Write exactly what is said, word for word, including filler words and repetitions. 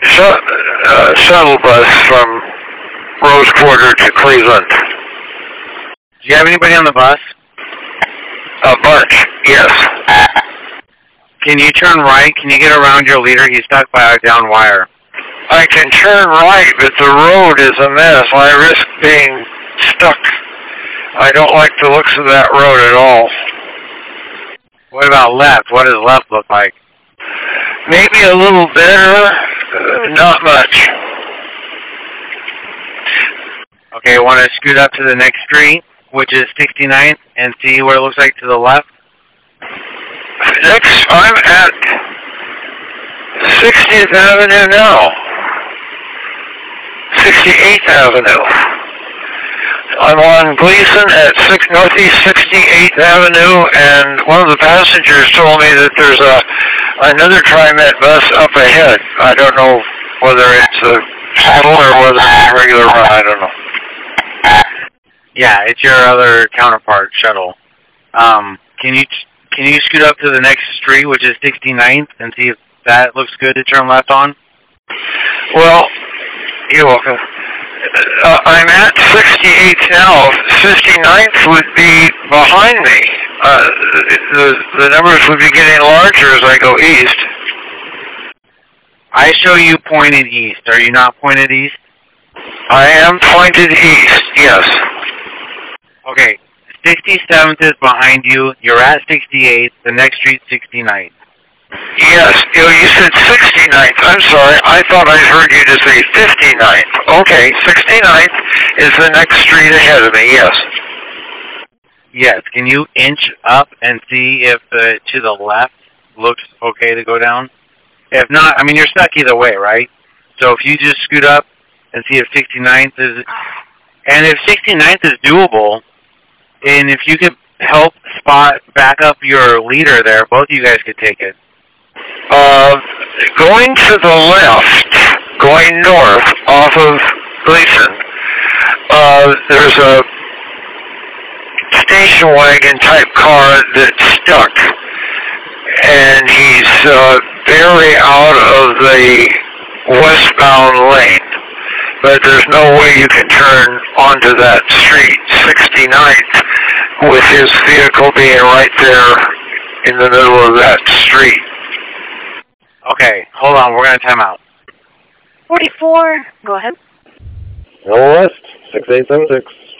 sh- uh, shuttle bus from Rose Quarter to Cleveland. Do you have anybody on the bus? A bunch, yes. Can you turn right? Can you get around your leader? He's stuck by a down wire. I can turn right, but the road is a mess. I risk being stuck. I don't like the looks of that road at all. What about left? What does left look like? Maybe a little better, uh, not much. Okay, want to scoot up to the next street, which is sixty-ninth, and see what it looks like to the left? Next, I'm at sixtieth Avenue now. sixty-eighth Avenue. I'm on Gleason at six, Northeast sixty-eighth Avenue, and one of the passengers told me that there's a another TriMet bus up ahead. I don't know whether it's a shuttle or whether it's a regular run. I don't know. Yeah, it's your other counterpart shuttle. Um, can you can you scoot up to the next street, which is sixty-ninth, and see if that looks good to turn left on? Well, you're welcome. Uh, I'm at sixty-eighth now. fifty-ninth would be behind me. Uh, the, the numbers would be getting larger as I go east. I show you pointed east. Are you not pointed east? I am pointed east, yes. Okay, sixty-seventh is behind you. You're at sixty-eighth. The next street's sixty-ninth. Yes, you, you said sixty-ninth. I'm sorry. I thought I heard you to say fifty-ninth. Okay, sixty-ninth is the next street ahead of me, yes. Yes, can you inch up and see if the to the left looks okay to go down? If not, I mean, you're stuck either way, right? So if you just scoot up and see if sixty-ninth is... And if sixty-ninth is doable, and if you could help spot back up your leader there, both of you guys could take it. Uh, going to the left, going north off of Gleason, uh, there's a station wagon type car that's stuck, and he's uh, barely out of the westbound lane. But there's no way you can turn onto that street, sixty-ninth, with his vehicle being right there in the middle of that street. Okay, hold on, we're going to time out. forty-four, go ahead. Hello West, six eight seven six.